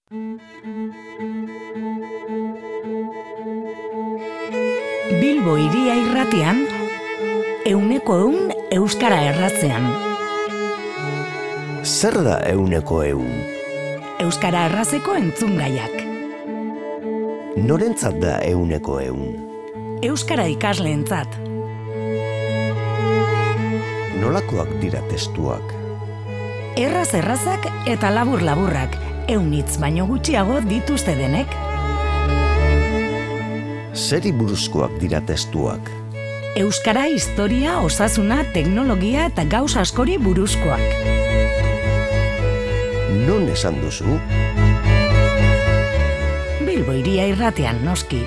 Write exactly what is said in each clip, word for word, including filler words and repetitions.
Bilbo Hiria Irratian, euneko eun euskara erratzean. Zer da euneko eun? Euskara errazeko entzungaiak. Norentzat da euneko eun? Euskara ikasleentzat. Nolakoak dira testuak? Erraz errazak eta labur laburrak, eunitz baino gutxiago dituzte denek. Zeri buruzkoak dira testuak? Euskara, historia, osasuna, teknologia eta gauz askori buruzkoak. Non esan duzu? Bilbo Hiria Irratian, noski.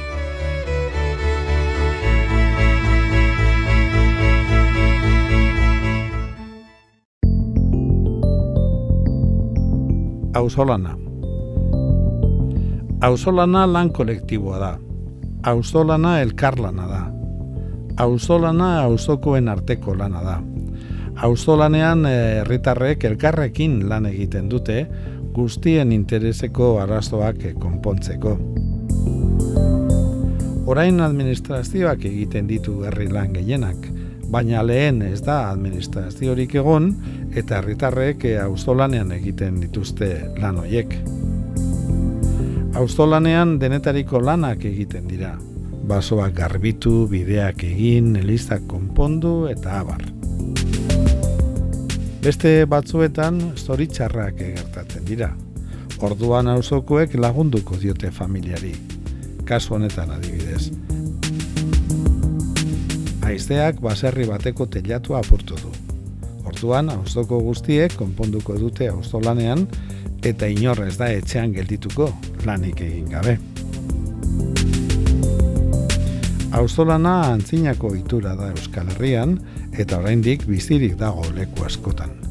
Auzolana. Auzolana lan kolektiboa da. Auzolana elkarlana da. Auzolana auzokoen arteko lana da. Auzolanean herritarrek elkarrekin lan egiten dute, guztien intereseko arazoak konpontzeko. Orain administrazioak egiten ditu herri lan gehienak, baina lehen ez da administraziorik egon eta herritarrek auzolanean egiten dituzte lan horiek. Auzolanean denetariko lanak egiten dira. Basoak garbitu, bideak egin, elizak konpondu eta abar. Beste batzuetan zoritxarrak gertatzen dira. Orduan auzokoek lagunduko diote familiari. Kasu honetan adibidez. Haizeak baserri bateko teilatua apurtu du. Orduan auzoko guztiek konponduko dute auzolanean eta inor ez da etxean geldituko lanik egin gabe. Auzolana antzinako ohitura da Euskal Herrian eta oraindik bizirik dago leku askotan.